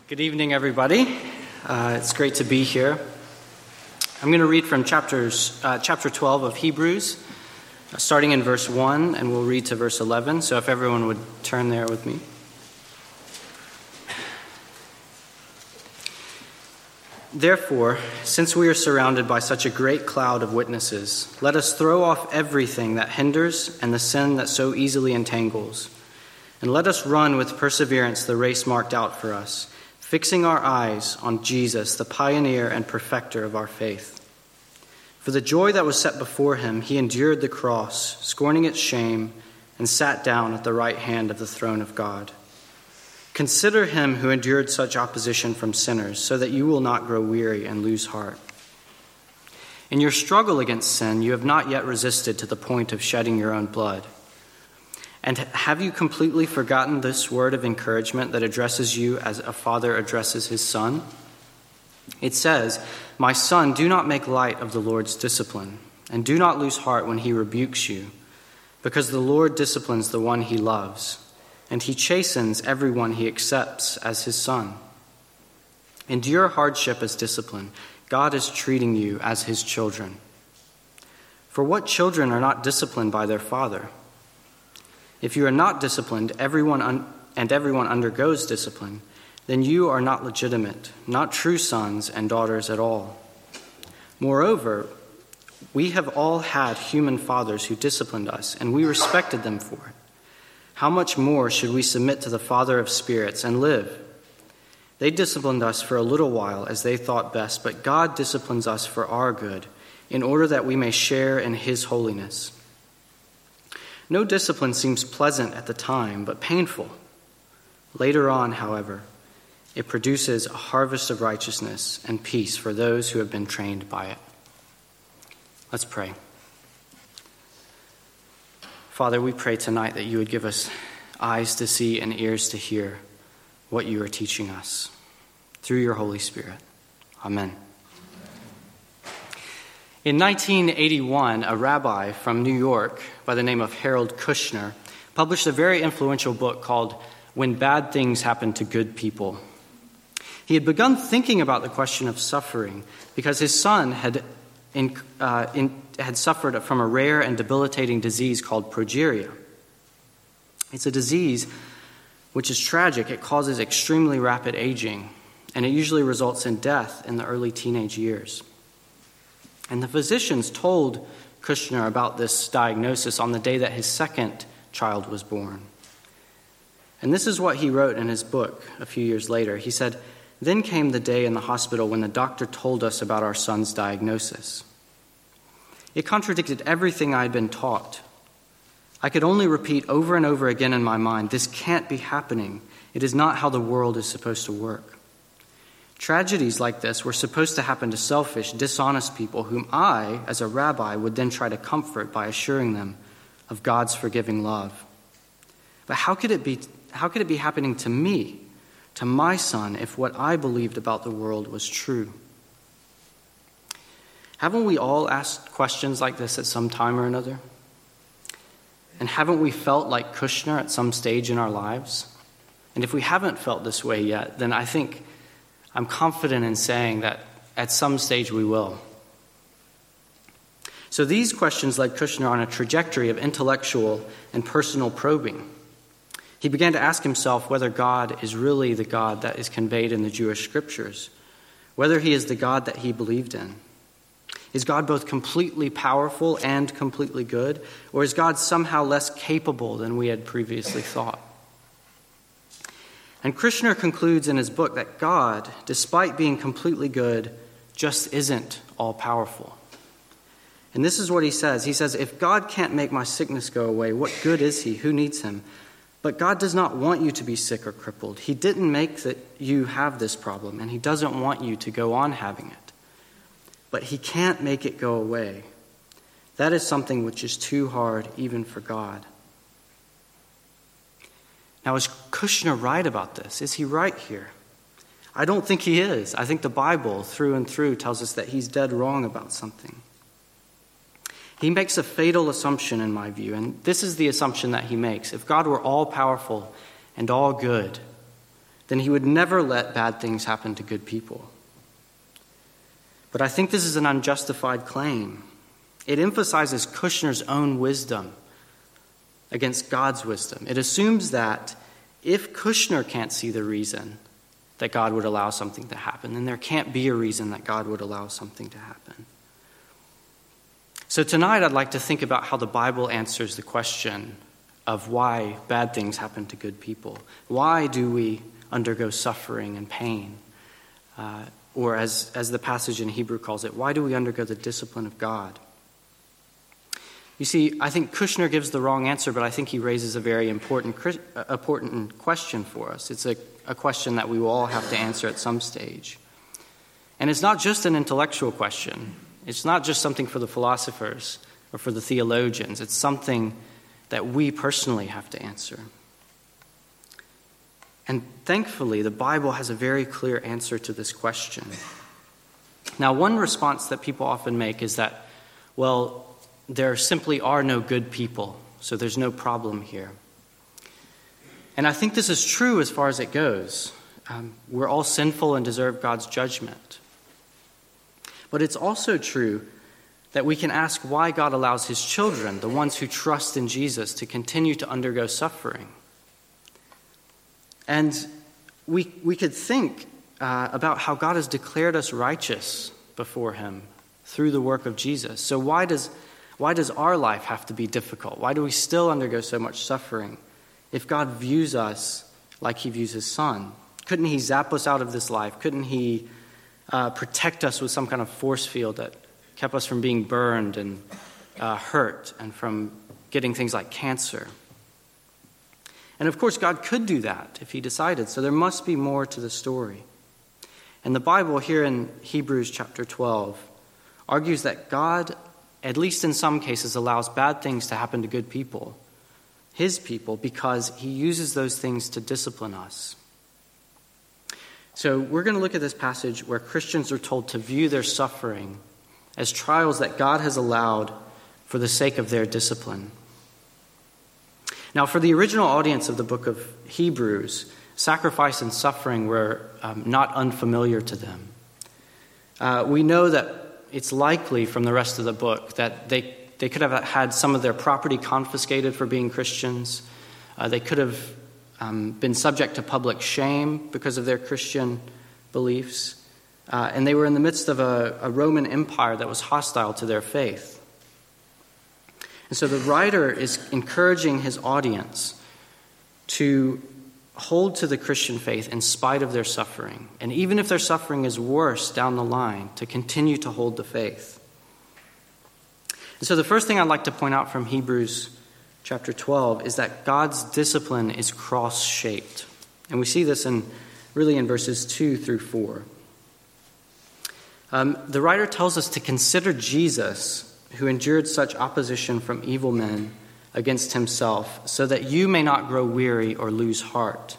Good evening, everybody. It's great to be here. I'm going to read from chapter 12 of Hebrews, starting in verse 1, and we'll read to verse 11. So if everyone would turn there with me. Therefore, since we are surrounded by such a great cloud of witnesses, let us throw off everything that hinders and the sin that so easily entangles, and let us run with perseverance the race marked out for us, fixing our eyes on Jesus, the pioneer and perfecter of our faith. For the joy that was set before him, he endured the cross, scorning its shame, and sat down at the right hand of the throne of God. Consider him who endured such opposition from sinners, so that you will not grow weary and lose heart. In your struggle against sin, you have not yet resisted to the point of shedding your own blood. And have you completely forgotten this word of encouragement that addresses you as a father addresses his son? It says, "My son, do not make light of the Lord's discipline, and do not lose heart when he rebukes you, because the Lord disciplines the one he loves, and he chastens everyone he accepts as his son. Endure hardship as discipline. God is treating you as his children. For what children are not disciplined by their father? If you are not disciplined, everyone undergoes discipline, then you are not legitimate, not true sons and daughters at all. Moreover, we have all had human fathers who disciplined us, and we respected them for it. How much more should we submit to the Father of spirits and live? They disciplined us for a little while as they thought best, but God disciplines us for our good, in order that we may share in his holiness. No discipline seems pleasant at the time, but painful. Later on, however, it produces a harvest of righteousness and peace for those who have been trained by it." Let's pray. Father, we pray tonight that you would give us eyes to see and ears to hear what you are teaching us through your Holy Spirit. Amen. In 1981, a rabbi from New York by the name of Harold Kushner published a very influential book called When Bad Things Happen to Good People. He had begun thinking about the question of suffering because his son had suffered from a rare and debilitating disease called progeria. It's a disease which is tragic. It causes extremely rapid aging, and it usually results in death in the early teenage years. And the physicians told Kushner about this diagnosis on the day that his second child was born. And this is what he wrote in his book a few years later. He said, "Then came the day in the hospital when the doctor told us about our son's diagnosis. It contradicted everything I had been taught. I could only repeat over and over again in my mind, this can't be happening. It is not how the world is supposed to work. Tragedies like this were supposed to happen to selfish, dishonest people whom I, as a rabbi, would then try to comfort by assuring them of God's forgiving love. But how could it be happening to me, to my son, if what I believed about the world was true?" Haven't we all asked questions like this at some time or another? And haven't we felt like Kushner at some stage in our lives? And if we haven't felt this way yet, then I'm confident in saying that at some stage we will. So these questions led Kushner on a trajectory of intellectual and personal probing. He began to ask himself whether God is really the God that is conveyed in the Jewish scriptures, whether he is the God that he believed in. Is God both completely powerful and completely good, or is God somehow less capable than we had previously thought? And Kushner concludes in his book that God, despite being completely good, just isn't all-powerful. And this is what he says. He says, "If God can't make my sickness go away, what good is he? Who needs him? But God does not want you to be sick or crippled. He didn't make that you have this problem, and he doesn't want you to go on having it. But he can't make it go away. That is something which is too hard even for God." Now, is Kushner right about this? Is he right here? I don't think he is. I think the Bible, through and through, tells us that he's dead wrong about something. He makes a fatal assumption, in my view, and this is the assumption that he makes. If God were all-powerful and all good, then he would never let bad things happen to good people. But I think this is an unjustified claim. It emphasizes Kushner's own wisdom against God's wisdom. It assumes that if Kushner can't see the reason that God would allow something to happen, then there can't be a reason that God would allow something to happen. So tonight I'd like to think about how the Bible answers the question of why bad things happen to good people. Why do we undergo suffering and pain? Or as the passage in Hebrew calls it, why do we undergo the discipline of God? You see, I think Kushner gives the wrong answer, but I think he raises a very important question for us. It's a question that we will all have to answer at some stage. And it's not just an intellectual question. It's not just something for the philosophers or for the theologians. It's something that we personally have to answer. And thankfully, the Bible has a very clear answer to this question. Now, one response that people often make is that, well, there simply are no good people, so there's no problem here. And I think this is true as far as it goes. We're all sinful and deserve God's judgment. But it's also true that we can ask why God allows his children, the ones who trust in Jesus, to continue to undergo suffering. And we could think about how God has declared us righteous before him through the work of Jesus. So why does our life have to be difficult? Why do we still undergo so much suffering if God views us like he views his son? Couldn't he zap us out of this life? Couldn't he protect us with some kind of force field that kept us from being burned and hurt and from getting things like cancer? And of course, God could do that if he decided, so there must be more to the story. And the Bible here in Hebrews chapter 12 argues that God, at least in some cases, allows bad things to happen to good people, his people, because he uses those things to discipline us. So we're going to look at this passage where Christians are told to view their suffering as trials that God has allowed for the sake of their discipline. Now, for the original audience of the book of Hebrews, sacrifice and suffering were not unfamiliar to them. We know that it's likely from the rest of the book that they could have had some of their property confiscated for being Christians. They could have been subject to public shame because of their Christian beliefs. And they were in the midst of a Roman Empire that was hostile to their faith. And so the writer is encouraging his audience to hold to the Christian faith in spite of their suffering. And even if their suffering is worse down the line, to continue to hold the faith. And so the first thing I'd like to point out from Hebrews chapter 12 is that God's discipline is cross-shaped. And we see this in verses 2 through 4. The writer tells us to consider Jesus, who endured such opposition from evil men against himself, so that you may not grow weary or lose heart.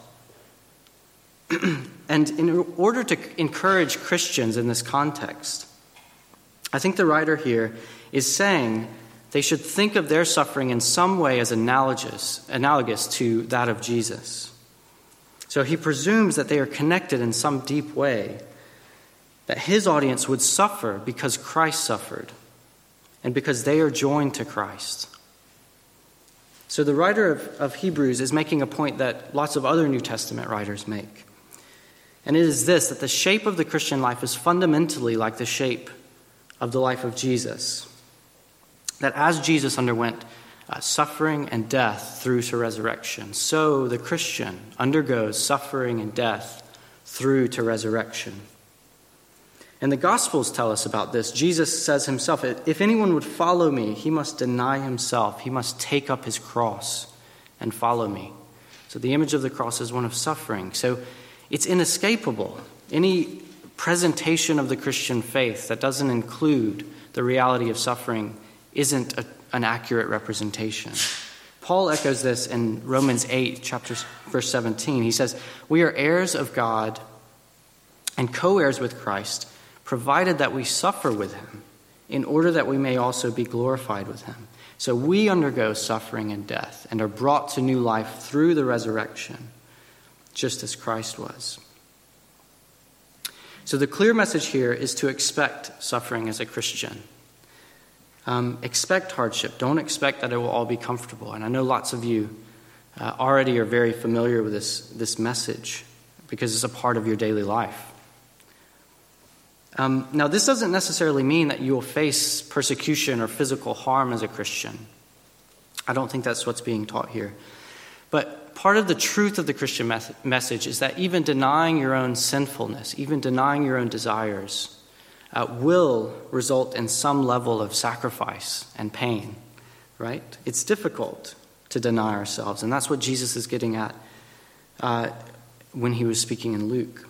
And in order to encourage Christians in this context, I think the writer here is saying they should think of their suffering in some way as analogous to that of Jesus. So he presumes that they are connected in some deep way, that his audience would suffer because Christ suffered, and because they are joined to Christ. So the writer of Hebrews is making a point that lots of other New Testament writers make. And it is this, that the shape of the Christian life is fundamentally like the shape of the life of Jesus. That as Jesus underwent suffering and death through to resurrection, so the Christian undergoes suffering and death through to resurrection. And the Gospels tell us about this. Jesus says himself, if anyone would follow me, he must deny himself. He must take up his cross and follow me. So the image of the cross is one of suffering. So it's inescapable. Any presentation of the Christian faith that doesn't include the reality of suffering isn't an accurate representation. Paul echoes this in Romans 8, verse 17. He says, we are heirs of God and co-heirs with Christ, provided that we suffer with him, in order that we may also be glorified with him. So we undergo suffering and death and are brought to new life through the resurrection, just as Christ was. So the clear message here is to expect suffering as a Christian. Expect hardship. Don't expect that it will all be comfortable. And I know lots of you already are very familiar with this message because it's a part of your daily life. Now, this doesn't necessarily mean that you will face persecution or physical harm as a Christian. I don't think that's what's being taught here. But part of the truth of the Christian message is that even denying your own sinfulness, even denying your own desires, will result in some level of sacrifice and pain, right? It's difficult to deny ourselves, and that's what Jesus is getting at when he was speaking in Luke.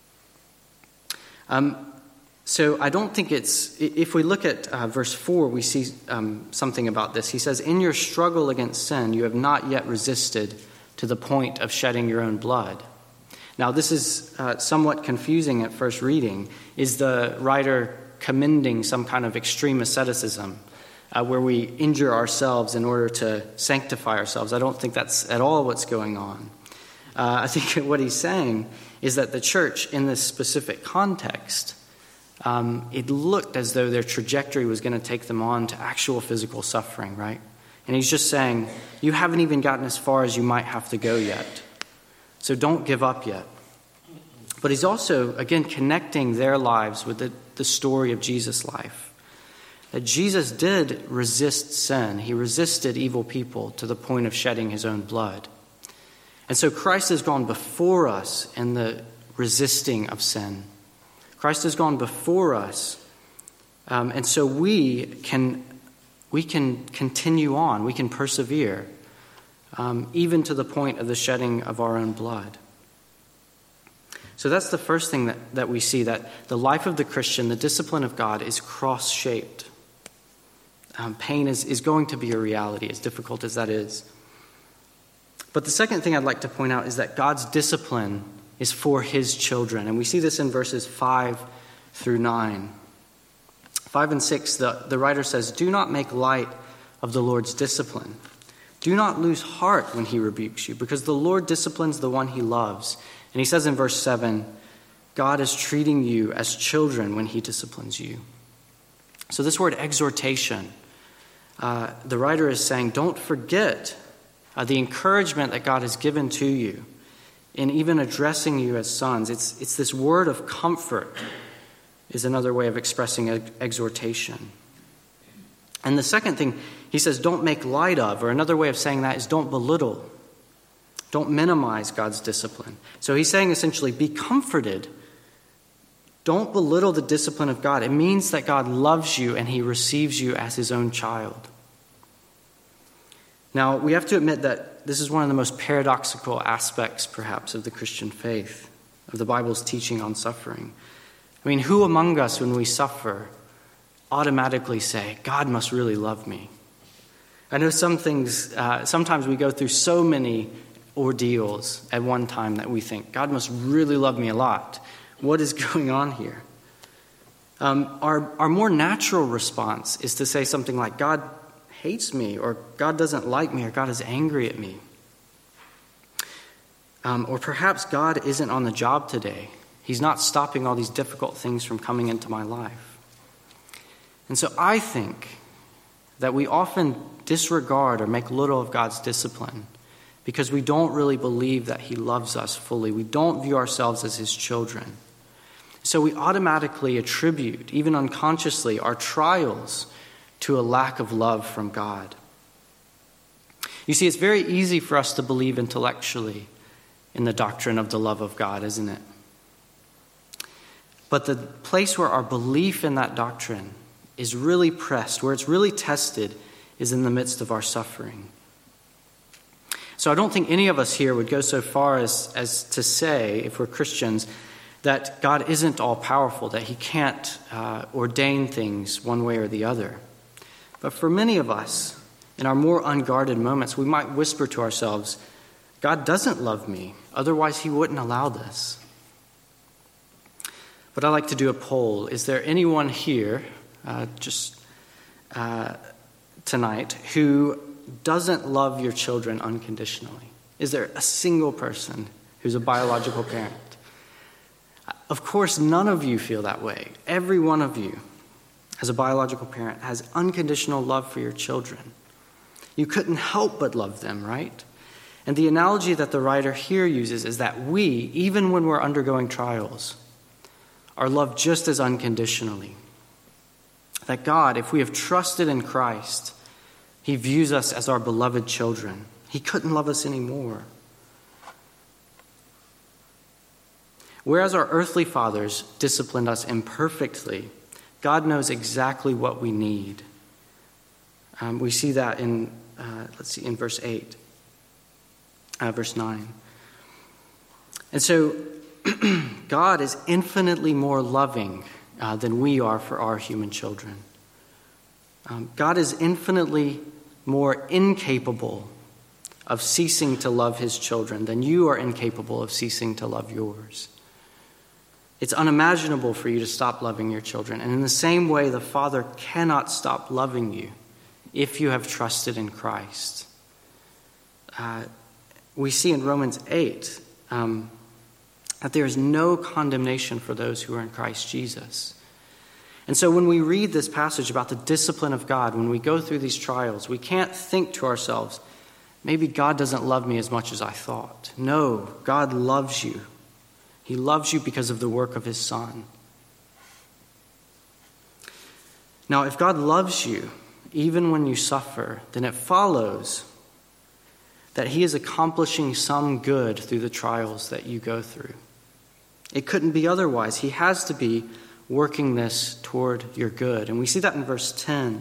So I don't think if we look at verse 4, we see something about this. He says, in your struggle against sin, you have not yet resisted to the point of shedding your own blood. Now, this is somewhat confusing at first reading. Is the writer commending some kind of extreme asceticism where we injure ourselves in order to sanctify ourselves? I don't think that's at all what's going on. I think what he's saying is that the church, in this specific context, it looked as though their trajectory was going to take them on to actual physical suffering, right? And he's just saying, you haven't even gotten as far as you might have to go yet. So don't give up yet. But he's also, again, connecting their lives with the story of Jesus' life. That Jesus did resist sin. He resisted evil people to the point of shedding his own blood. And so Christ has gone before us in the resisting of sin. Christ has gone before us. And so we can continue on. We can persevere. Even to the point of the shedding of our own blood. So that's the first thing that we see, that the life of the Christian, the discipline of God, is cross-shaped. Pain is going to be a reality, as difficult as that is. But the second thing I'd like to point out is that God's discipline is for his children. And we see this in verses 5 through 9. 5 and 6, the writer says, do not make light of the Lord's discipline. Do not lose heart when he rebukes you, because the Lord disciplines the one he loves. And he says in verse 7, God is treating you as children when he disciplines you. So this word exhortation, the writer is saying, don't forget the encouragement that God has given to you in even addressing you as sons. It's this word of comfort is another way of expressing exhortation. And the second thing, he says, don't make light of, or another way of saying that is don't belittle. Don't minimize God's discipline. So he's saying essentially, be comforted. Don't belittle the discipline of God. It means that God loves you and he receives you as his own child. Now, we have to admit that this is one of the most paradoxical aspects, perhaps, of the Christian faith, of the Bible's teaching on suffering. I mean, who among us, when we suffer, automatically say, God must really love me? I know some things, sometimes we go through so many ordeals at one time that we think, God must really love me a lot. What is going on here? Our more natural response is to say something like, God hates me, or God doesn't like me, or God is angry at me. Or perhaps God isn't on the job today. He's not stopping all these difficult things from coming into my life. And so I think that we often disregard or make little of God's discipline because we don't really believe that he loves us fully. We don't view ourselves as his children. So we automatically attribute, even unconsciously, our trials to a lack of love from God. You see, it's very easy for us to believe intellectually in the doctrine of the love of God, isn't it? But the place where our belief in that doctrine is really pressed, where it's really tested, is in the midst of our suffering. So I don't think any of us here would go so far as to say, if we're Christians, that God isn't all-powerful, that he can't ordain things one way or the other. But for many of us, in our more unguarded moments, we might whisper to ourselves, God doesn't love me, otherwise he wouldn't allow this. But I'd like to do a poll. Is there anyone here, tonight, who doesn't love your children unconditionally? Is there a single person who's a biological parent. Of course, none of you feel that way. Every one of you, as a biological parent, has unconditional love for your children. You couldn't help but love them, right? And the analogy that the writer here uses is that we, even when we're undergoing trials, are loved just as unconditionally. That God, if we have trusted in Christ, he views us as our beloved children. He couldn't love us any more. Whereas our earthly fathers disciplined us imperfectly, God knows exactly what we need. We see that in verse 8, verse 9. And so God is infinitely more loving than we are for our human children. God is infinitely more incapable of ceasing to love his children than you are incapable of ceasing to love yours. It's unimaginable for you to stop loving your children. And in the same way, the Father cannot stop loving you if you have trusted in Christ. We see in Romans 8 that there is no condemnation for those who are in Christ Jesus. And so when we read this passage about the discipline of God, when we go through these trials, we can't think to ourselves, maybe God doesn't love me as much as I thought. No, God loves you. He loves you because of the work of his Son. Now, if God loves you, even when you suffer, then it follows that he is accomplishing some good through the trials that you go through. It couldn't be otherwise. He has to be working this toward your good. And we see that in verse 10.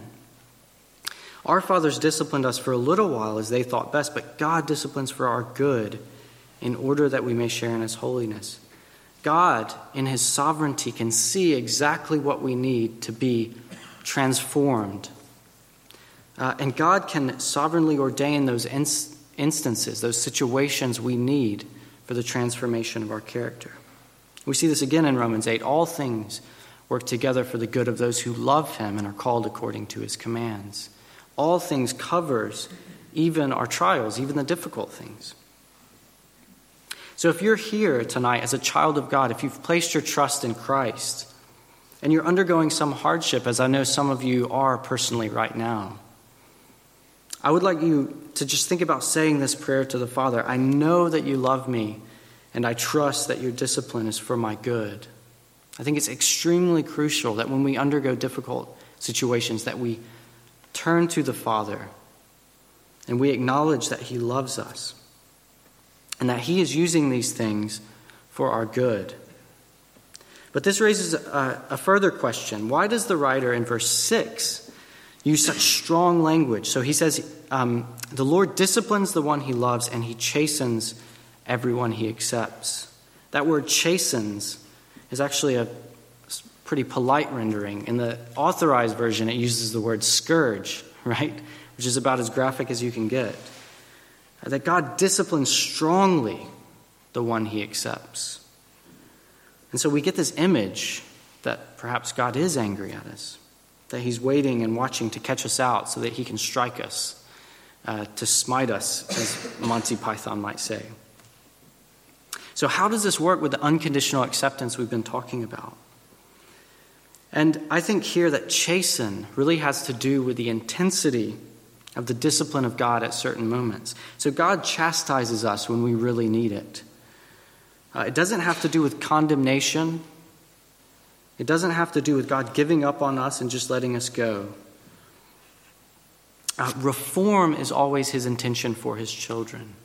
Our fathers disciplined us for a little while as they thought best, but God disciplines for our good in order that we may share in his holiness. God, in his sovereignty, can see exactly what we need to be transformed. And God can sovereignly ordain those instances, those situations we need for the transformation of our character. We see this again in Romans 8. All things work together for the good of those who love him and are called according to his commands. All things covers even our trials, even the difficult things. So if you're here tonight as a child of God, if you've placed your trust in Christ, and you're undergoing some hardship, as I know some of you are personally right now, I would like you to just think about saying this prayer to the Father. I know that you love me, and I trust that your discipline is for my good. I think it's extremely crucial that when we undergo difficult situations, that we turn to the Father and we acknowledge that he loves us and that he is using these things for our good. But this raises a further question. Why does the writer in verse 6 use such strong language? So he says, the Lord disciplines the one he loves and he chastens everyone he accepts. That word chastens is actually a pretty polite rendering. In the authorized version, it uses the word scourge, right? Which is about as graphic as you can get. That God disciplines strongly the one he accepts. And so we get this image that perhaps God is angry at us, that he's waiting and watching to catch us out so that he can strike us, to smite us, as Monty Python might say. So how does this work with the unconditional acceptance we've been talking about? And I think here that chasten really has to do with the intensity of the discipline of God at certain moments. So God chastises us when we really need it. It doesn't have to do with condemnation. It doesn't have to do with God giving up on us and just letting us go. Reform is always his intention for his children.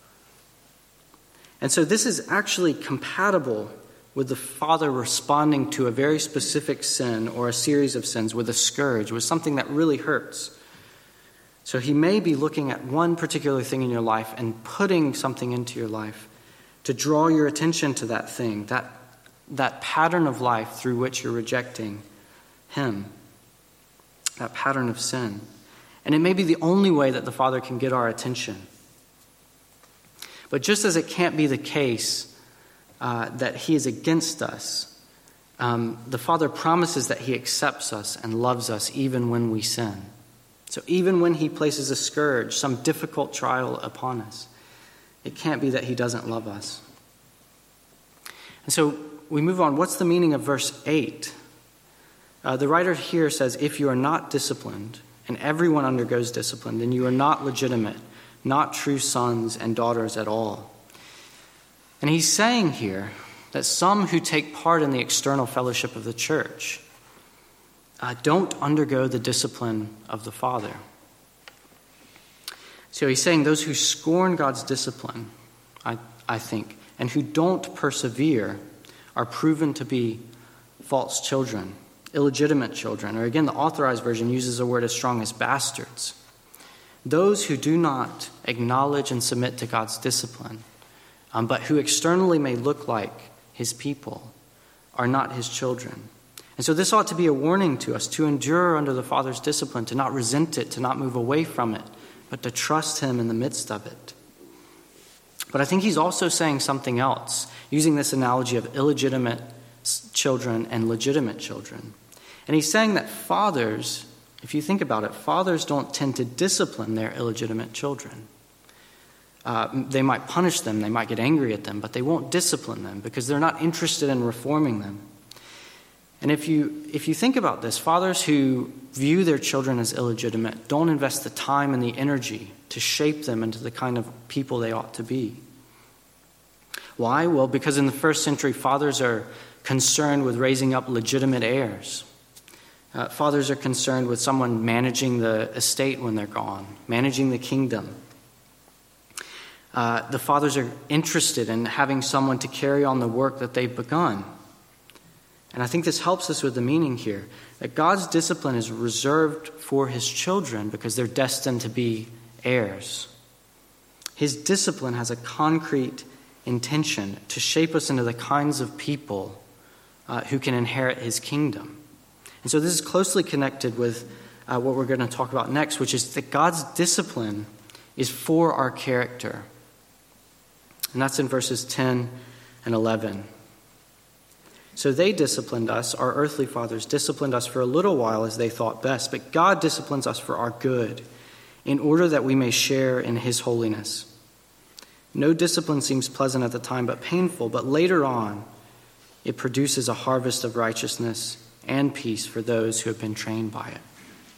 And so this is actually compatible with the Father responding to a very specific sin or a series of sins with a scourge, with something that really hurts. So he may be looking at one particular thing in your life and putting something into your life to draw your attention to that thing, that pattern of life through which you're rejecting him, that pattern of sin. And it may be the only way that the Father can get our attention. But just as it can't be the case that he is against us, the Father promises that he accepts us and loves us even when we sin. So even when he places a scourge, some difficult trial upon us, it can't be that he doesn't love us. And so we move on. What's the meaning of verse 8? The writer here says, if you are not disciplined, and everyone undergoes discipline, then you are not legitimate, not true sons and daughters at all. And he's saying here that some who take part in the external fellowship of the church don't undergo the discipline of the Father. So he's saying those who scorn God's discipline, I think, and who don't persevere are proven to be false children, illegitimate children, or again, the Authorized Version uses a word as strong as bastards. Those who do not acknowledge and submit to God's discipline, but who externally may look like his people, are not his children. And so this ought to be a warning to us to endure under the Father's discipline, to not resent it, to not move away from it, but to trust him in the midst of it. But I think he's also saying something else, using this analogy of illegitimate children and legitimate children. And he's saying that fathers, if you think about it, fathers don't tend to discipline their illegitimate children. They might punish them, they might get angry at them, but they won't discipline them because they're not interested in reforming them. And if you think about this, fathers who view their children as illegitimate don't invest the time and the energy to shape them into the kind of people they ought to be. Why? Well, because in the first century, fathers are concerned with raising up legitimate heirs. Fathers are concerned with someone managing the estate when they're gone, managing the kingdom. The fathers are interested in having someone to carry on the work that they've begun. And I think this helps us with the meaning here, that God's discipline is reserved for his children because they're destined to be heirs. His discipline has a concrete intention to shape us into the kinds of people who can inherit his kingdom. And so this is closely connected with what we're going to talk about next, which is that God's discipline is for our character. And that's in verses 10 and 11. So they disciplined us, our earthly fathers disciplined us for a little while as they thought best, but God disciplines us for our good, in order that we may share in his holiness. No discipline seems pleasant at the time, but painful, but later on it produces a harvest of righteousness and peace for those who have been trained by it.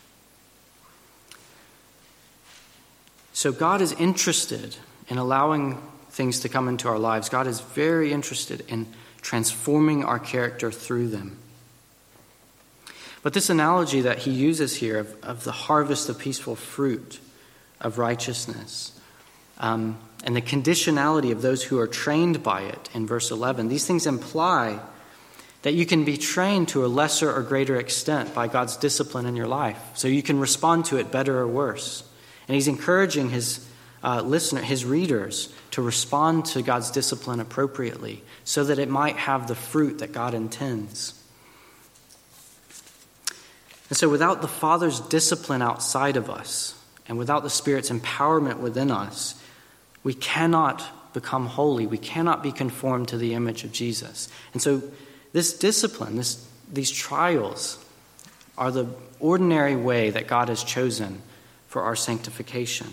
So God is interested in allowing things to come into our lives. God is very interested in transforming our character through them. But this analogy that he uses here of the harvest of peaceful fruit of righteousness and the conditionality of those who are trained by it in verse 11, these things imply that you can be trained to a lesser or greater extent by God's discipline in your life, so you can respond to it better or worse. And he's encouraging his his readers, to respond to God's discipline appropriately so that it might have the fruit that God intends. And so without the Father's discipline outside of us and without the Spirit's empowerment within us, we cannot become holy. We cannot be conformed to the image of Jesus. And so this discipline, these trials are the ordinary way that God has chosen for our sanctification.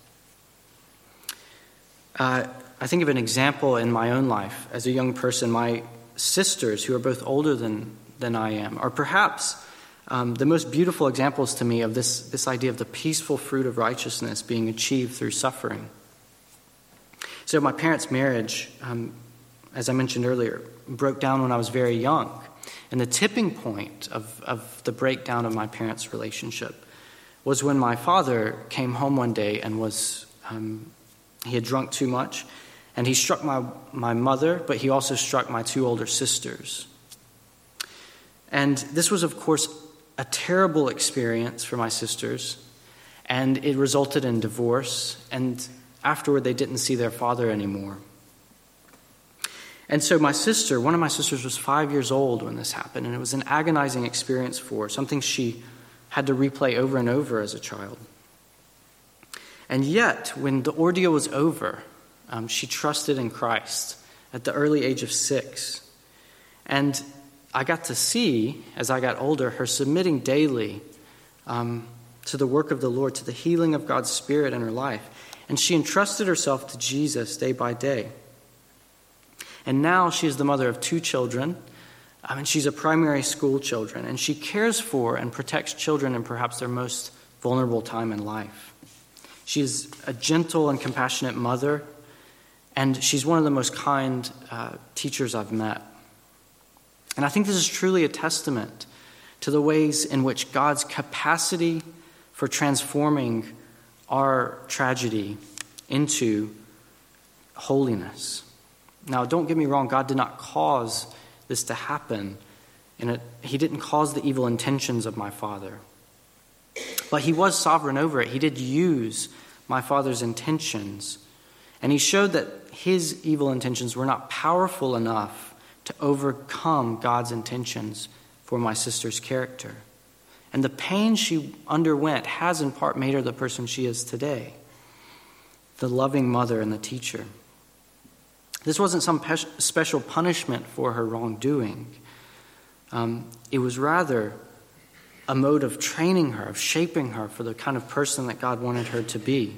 I think of an example in my own life as a young person. My sisters, who are both older than I am, are perhaps the most beautiful examples to me of this idea of the peaceful fruit of righteousness being achieved through suffering. So my parents' marriage, as I mentioned earlier, broke down when I was very young. And the tipping point of the breakdown of my parents' relationship was when my father came home one day and he had drunk too much, and he struck my mother, but he also struck my two older sisters. And this was, of course, a terrible experience for my sisters, and it resulted in divorce, and afterward they didn't see their father anymore. And so one of my sisters was 5 years old when this happened, and it was an agonizing experience for her, something she had to replay over and over as a child. And yet, when the ordeal was over, she trusted in Christ at the early age of 6. And I got to see, as I got older, her submitting daily to the work of the Lord, to the healing of God's Spirit in her life. And she entrusted herself to Jesus day by day. And now she is the mother of 2 children, and she's a primary school children, and she cares for and protects children in perhaps their most vulnerable time in life. She is a gentle and compassionate mother, and she's one of the most kind teachers I've met. And I think this is truly a testament to the ways in which God's capacity for transforming our tragedy into holiness. Now, don't get me wrong, God did not cause this to happen. He didn't cause the evil intentions of my father. But he was sovereign over it. He did use my father's intentions. And he showed that his evil intentions were not powerful enough to overcome God's intentions for my sister's character. And the pain she underwent has in part made her the person she is today, the loving mother and the teacher. This wasn't some special punishment for her wrongdoing. It was rather a mode of training her, of shaping her for the kind of person that God wanted her to be.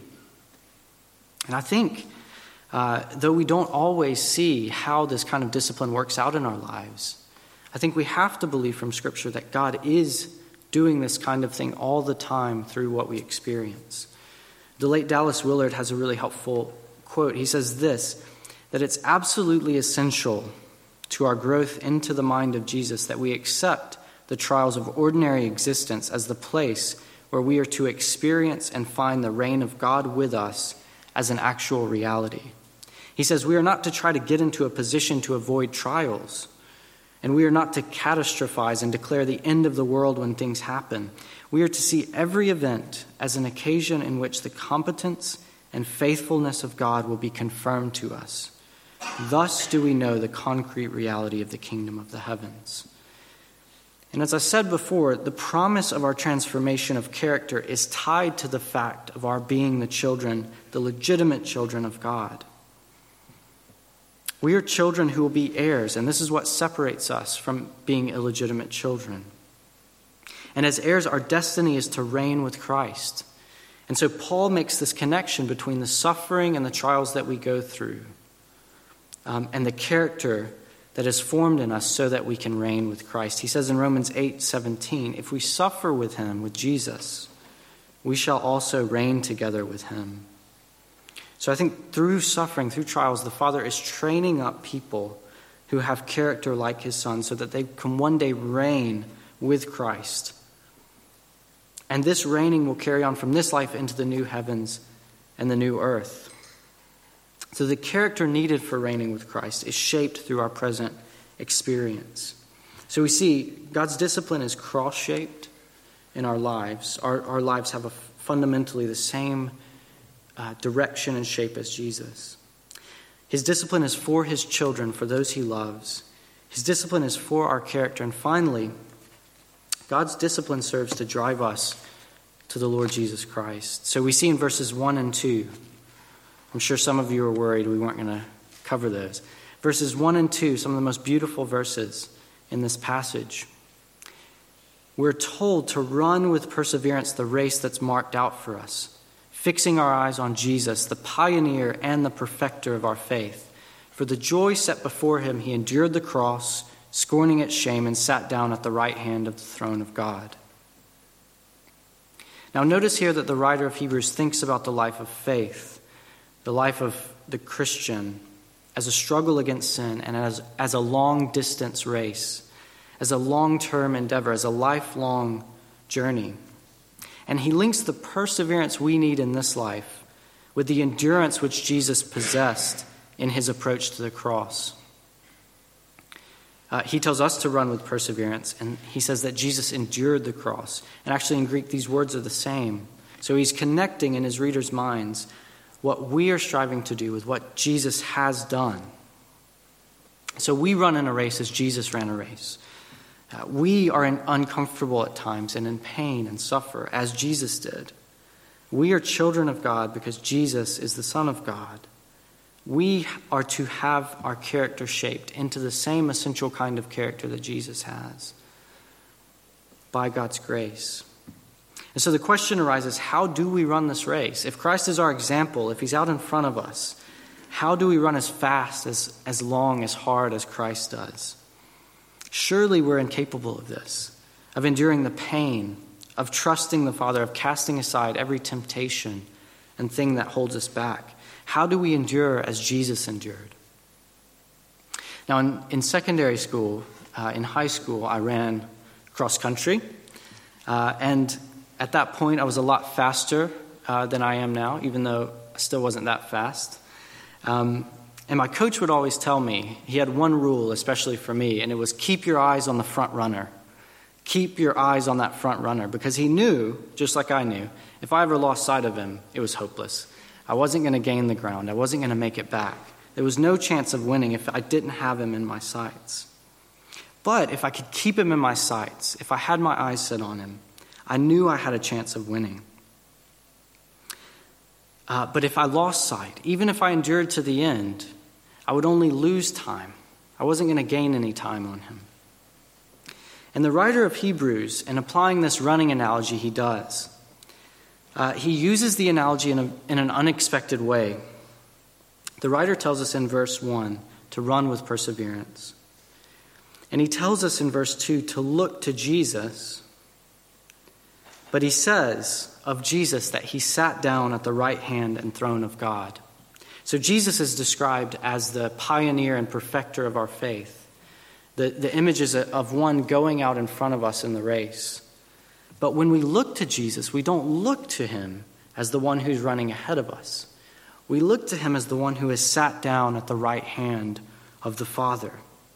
And I think, though we don't always see how this kind of discipline works out in our lives, I think we have to believe from Scripture that God is doing this kind of thing all the time through what we experience. The late Dallas Willard has a really helpful quote. He says this, that it's absolutely essential to our growth into the mind of Jesus that we accept the trials of ordinary existence as the place where we are to experience and find the reign of God with us as an actual reality. He says we are not to try to get into a position to avoid trials, and we are not to catastrophize and declare the end of the world when things happen. We are to see every event as an occasion in which the competence and faithfulness of God will be confirmed to us. Thus do we know the concrete reality of the kingdom of the heavens. And as I said before, the promise of our transformation of character is tied to the fact of our being the legitimate children of God. We are children who will be heirs, and this is what separates us from being illegitimate children. And as heirs, our destiny is to reign with Christ. And so Paul makes this connection between the suffering and the trials that we go through, and the character that is formed in us so that we can reign with Christ. He says in Romans 8:17, if we suffer with him, with Jesus, we shall also reign together with him. So I think through suffering, through trials, the Father is training up people who have character like his Son so that they can one day reign with Christ. And this reigning will carry on from this life into the new heavens and the new earth. So the character needed for reigning with Christ is shaped through our present experience. So we see God's discipline is cross-shaped in our lives. Our lives have fundamentally the same direction and shape as Jesus. His discipline is for his children, for those he loves. His discipline is for our character. And finally, God's discipline serves to drive us to the Lord Jesus Christ. So we see in verses 1 and 2, I'm sure some of you are worried we weren't going to cover those. Verses 1 and 2, some of the most beautiful verses in this passage. We're told to run with perseverance the race that's marked out for us, fixing our eyes on Jesus, the pioneer and the perfecter of our faith. For the joy set before him, he endured the cross, scorning its shame, and sat down at the right hand of the throne of God. Now notice here that the writer of Hebrews thinks about the life of faith, the life of the Christian, as a struggle against sin and as a long-distance race, as a long-term endeavor, as a lifelong journey. And he links the perseverance we need in this life with the endurance which Jesus possessed in his approach to the cross. He tells us to run with perseverance, and he says that Jesus endured the cross. And actually in Greek, these words are the same. So he's connecting in his readers' minds what we are striving to do with what Jesus has done. So we run in a race as Jesus ran a race. We are uncomfortable at times and in pain and suffer as Jesus did. We are children of God because Jesus is the Son of God. We are to have our character shaped into the same essential kind of character that Jesus has by God's grace. And so the question arises, how do we run this race? If Christ is our example, if he's out in front of us, How do we run as fast, as long, as hard as Christ does? Surely we're incapable of this, of enduring the pain, of trusting the Father, of casting aside every temptation and thing that holds us back. How do we endure as Jesus endured? Now, in secondary school, in high school, I ran cross country. And at that point, I was a lot faster than I am now, even though I still wasn't that fast. And my coach would always tell me, he had one rule, especially for me, and it was keep your eyes on the front runner. Keep your eyes on that front runner, because he knew, just like I knew, if I ever lost sight of him, it was hopeless. I wasn't going to gain the ground. I wasn't going to make it back. There was no chance of winning if I didn't have him in my sights. But if I could keep him in my sights, if I had my eyes set on him, I knew I had a chance of winning. But if I lost sight, even if I endured to the end, I would only lose time. I wasn't going to gain any time on him. And the writer of Hebrews, in applying this running analogy, he does. He uses the analogy in an unexpected way. The writer tells us in verse 1 to run with perseverance. And he tells us in verse 2 to look to Jesus. But he says of Jesus that he sat down at the right hand and throne of God. So Jesus is described as the pioneer and perfecter of our faith. The image is of one going out in front of us in the race. But when we look to Jesus, we don't look to him as the one who's running ahead of us. We look to him as the one who has sat down at the right hand of the Father.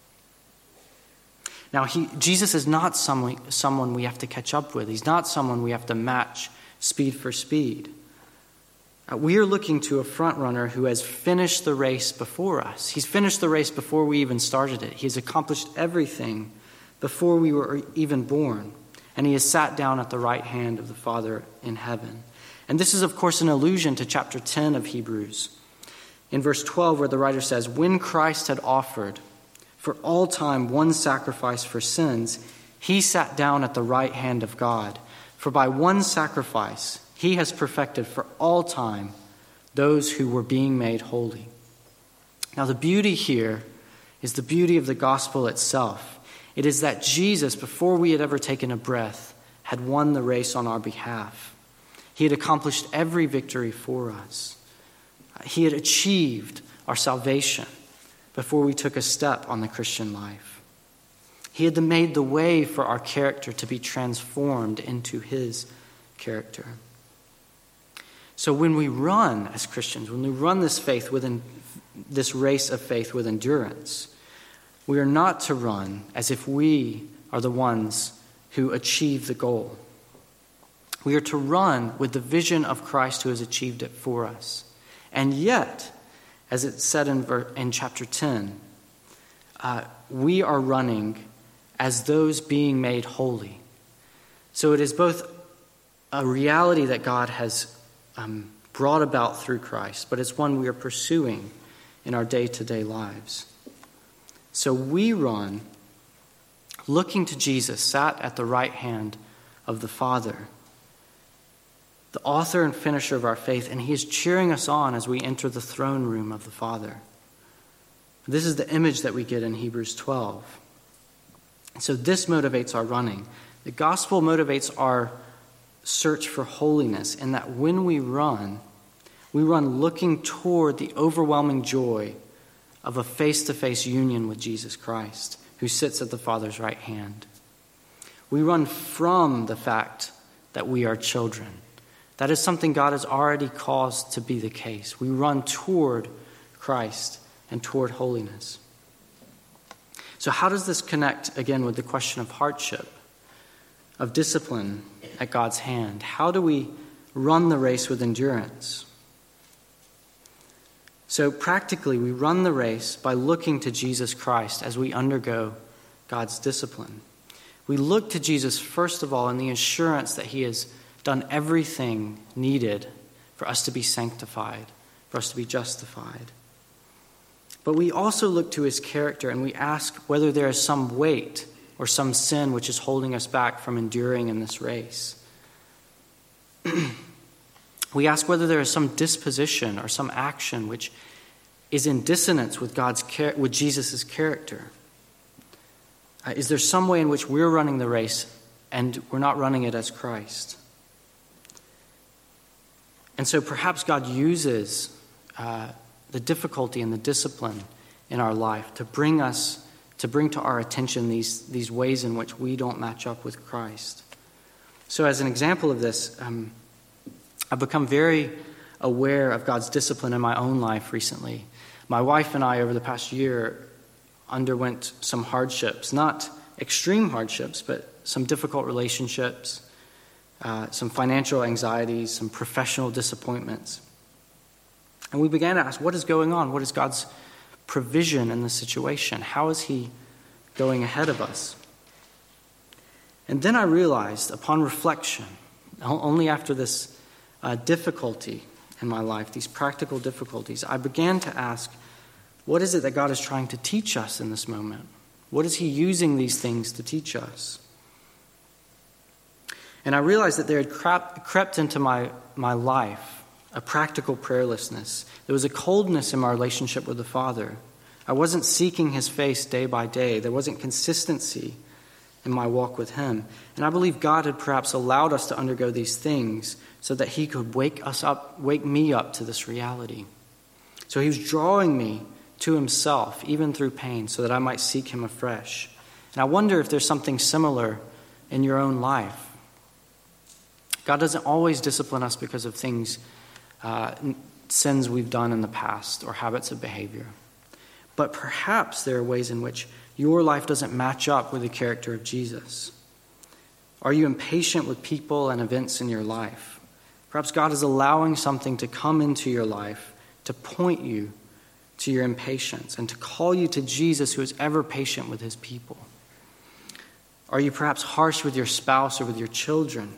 Now, Jesus is not someone we have to catch up with. He's not someone we have to match speed for speed. We are looking to a front runner who has finished the race before us. He's finished the race before we even started it. He's accomplished everything before we were even born. And he has sat down at the right hand of the Father in heaven. And this is, of course, an allusion to chapter 10 of Hebrews. In verse 12, where the writer says, when Christ had offered for all time one sacrifice for sins, he sat down at the right hand of God. For by one sacrifice he has perfected for all time those who were being made holy. Now the beauty here is the beauty of the gospel itself. It is that Jesus, before we had ever taken a breath, had won the race on our behalf. He had accomplished every victory for us. He had achieved our salvation before we took a step on the Christian life. He had made the way for our character to be transformed into his character. So when we run as Christians, when we run this race of faith with endurance, we are not to run as if we are the ones who achieve the goal. We are to run with the vision of Christ who has achieved it for us. And yet, as it said in chapter 10, we are running as those being made holy. So it is both a reality that God has brought about through Christ, but it's one we are pursuing in our day-to-day lives. So we run looking to Jesus, sat at the right hand of the Father, the author and finisher of our faith, and he is cheering us on as we enter the throne room of the Father. This is the image that we get in Hebrews 12. And so this motivates our running. The gospel motivates our search for holiness, in that when we run looking toward the overwhelming joy of a face-to-face union with Jesus Christ, who sits at the Father's right hand. We run from the fact that we are children. That is something God has already caused to be the case. We run toward Christ and toward holiness. So how does this connect, again, with the question of hardship, of discipline at God's hand? How do we run the race with endurance? So practically, we run the race by looking to Jesus Christ as we undergo God's discipline. We look to Jesus, first of all, in the assurance that he has done everything needed for us to be sanctified, for us to be justified. But we also look to his character, and we ask whether there is some weight or some sin which is holding us back from enduring in this race. We ask whether there is some disposition or some action which is in dissonance with with Jesus' character? Is there some way in which we're running the race and we're not running it as Christ? And so perhaps God uses the difficulty and the discipline in our life to bring to our attention these ways in which we don't match up with Christ. So as an example of this, I've become very aware of God's discipline in my own life recently. My wife and I, over the past year, underwent some hardships, not extreme hardships, but some difficult relationships, some financial anxieties, some professional disappointments. And we began to ask, what is going on? What is God's provision in the situation? How is he going ahead of us? And then I realized, upon reflection, only after this difficulty in my life, these practical difficulties, I began to ask, what is it that God is trying to teach us in this moment? What is he using these things to teach us? And I realized that there had crept into my life a practical prayerlessness. There was a coldness in my relationship with the Father. I wasn't seeking his face day by day. There wasn't consistency in my walk with him. And I believe God had perhaps allowed us to undergo these things so that he could wake me up to this reality. So he was drawing me to himself, even through pain, so that I might seek him afresh. And I wonder if there's something similar in your own life. God doesn't always discipline us because of things, sins we've done in the past or habits of behavior. But perhaps there are ways in which your life doesn't match up with the character of Jesus. Are you impatient with people and events in your life? Perhaps God is allowing something to come into your life to point you to your impatience and to call you to Jesus, who is ever patient with his people. Are you perhaps harsh with your spouse or with your children?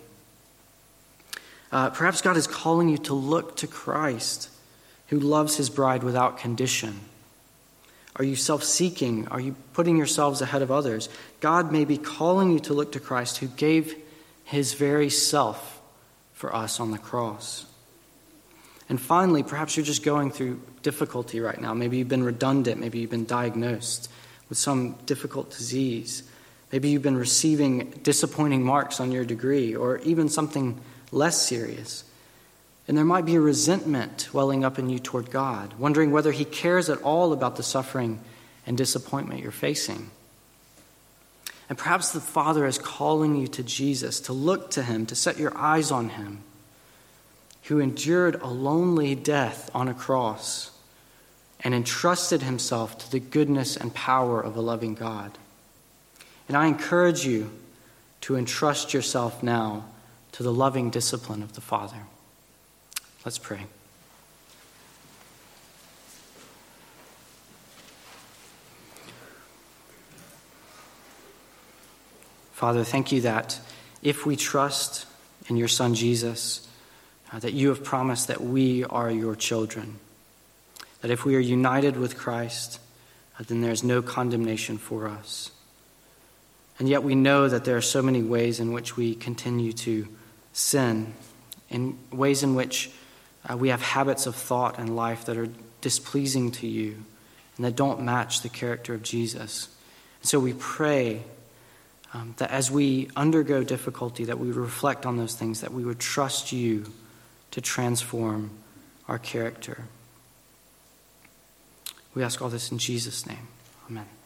Perhaps God is calling you to look to Christ, who loves his bride without condition. Are you self-seeking? Are you putting yourselves ahead of others? God may be calling you to look to Christ, who gave his very self for us on the cross. And finally, perhaps you're just going through difficulty right now. Maybe you've been redundant. Maybe you've been diagnosed with some difficult disease. Maybe you've been receiving disappointing marks on your degree, or even something less serious. And there might be a resentment welling up in you toward God, wondering whether he cares at all about the suffering and disappointment you're facing. And perhaps the Father is calling you to Jesus, to look to him, to set your eyes on him, who endured a lonely death on a cross and entrusted himself to the goodness and power of a loving God. And I encourage you to entrust yourself now to the loving discipline of the Father. Let's pray. Father, thank you that if we trust in your Son Jesus, that you have promised that we are your children, that if we are united with Christ, then there's no condemnation for us. And yet we know that there are so many ways in which we continue to sin, in ways in which we have habits of thought and life that are displeasing to you and that don't match the character of Jesus. And so we pray that as we undergo difficulty, that we would reflect on those things, that we would trust you to transform our character. We ask all this in Jesus' name. Amen.